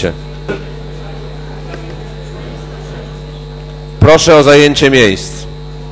Witajcie. Proszę o zajęcie miejsc.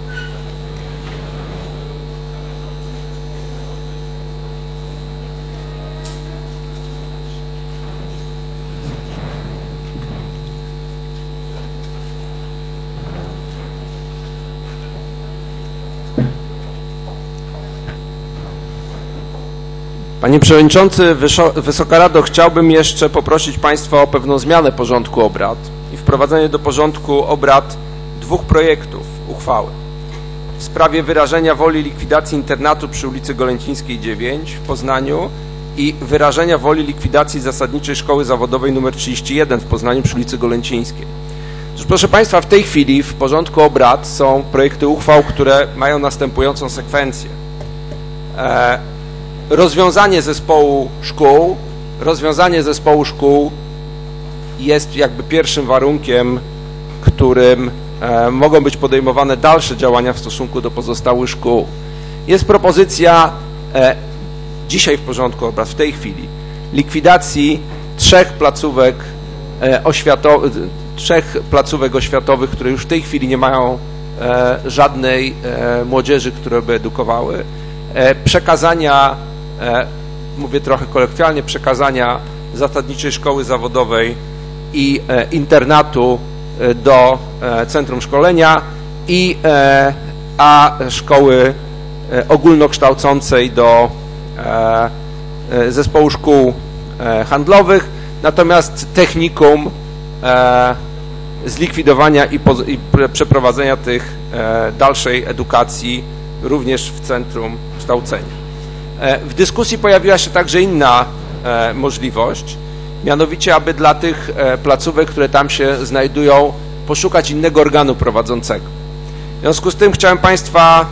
Panie Przewodniczący, Wysoka Rado, chciałbym jeszcze poprosić Państwa o pewną zmianę porządku obrad i wprowadzenie do porządku obrad dwóch projektów uchwały w sprawie wyrażenia woli likwidacji internatu przy ulicy Golęcińskiej 9 w Poznaniu i wyrażenia woli likwidacji Zasadniczej Szkoły Zawodowej nr 31 w Poznaniu przy ulicy Golęcińskiej. Otóż, proszę Państwa, w tej chwili w porządku obrad są projekty uchwał, które mają następującą sekwencję. Rozwiązanie zespołu szkół jest jakby pierwszym warunkiem, którym mogą być podejmowane dalsze działania w stosunku do pozostałych szkół. Jest propozycja dzisiaj w porządku obrad, w tej chwili, likwidacji trzech placówek oświatowych, które już w tej chwili nie mają żadnej młodzieży, które by edukowały, przekazania, mówię trochę kolokwialnie, przekazania Zasadniczej Szkoły Zawodowej i internatu do Centrum Szkolenia a szkoły ogólnokształcącej do Zespołu Szkół Handlowych, natomiast technikum zlikwidowania i przeprowadzenia tych dalszej edukacji również w Centrum Kształcenia. W dyskusji pojawiła się także inna możliwość, mianowicie aby dla tych placówek, które tam się znajdują, poszukać innego organu prowadzącego. W związku z tym chciałem Państwa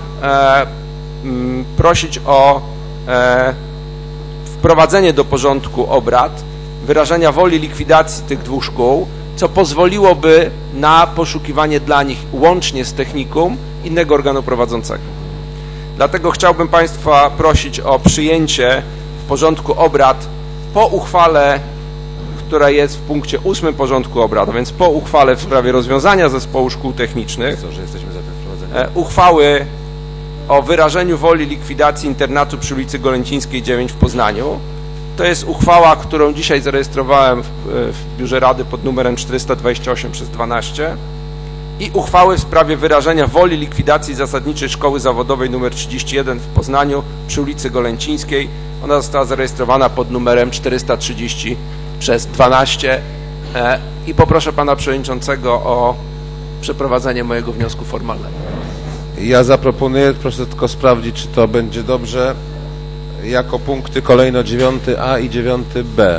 prosić o wprowadzenie do porządku obrad wyrażenia woli likwidacji tych dwóch szkół, co pozwoliłoby na poszukiwanie dla nich łącznie z technikum innego organu prowadzącego. Dlatego chciałbym Państwa prosić o przyjęcie w porządku obrad po uchwale, która jest w punkcie 8 porządku obrad, a więc po uchwale w sprawie rozwiązania Zespołu Szkół Technicznych, uchwały o wyrażeniu woli likwidacji internatu przy ulicy Golęcińskiej 9 w Poznaniu. To jest uchwała, którą dzisiaj zarejestrowałem w Biurze Rady pod numerem 428/12 i uchwały w sprawie wyrażenia woli likwidacji Zasadniczej Szkoły Zawodowej nr 31 w Poznaniu przy ulicy Golęcińskiej. Ona została zarejestrowana pod numerem 430/12 i poproszę Pana Przewodniczącego o przeprowadzenie mojego wniosku formalnego. Ja zaproponuję, proszę tylko sprawdzić, czy to będzie dobrze, jako punkty kolejno 9a i 9b.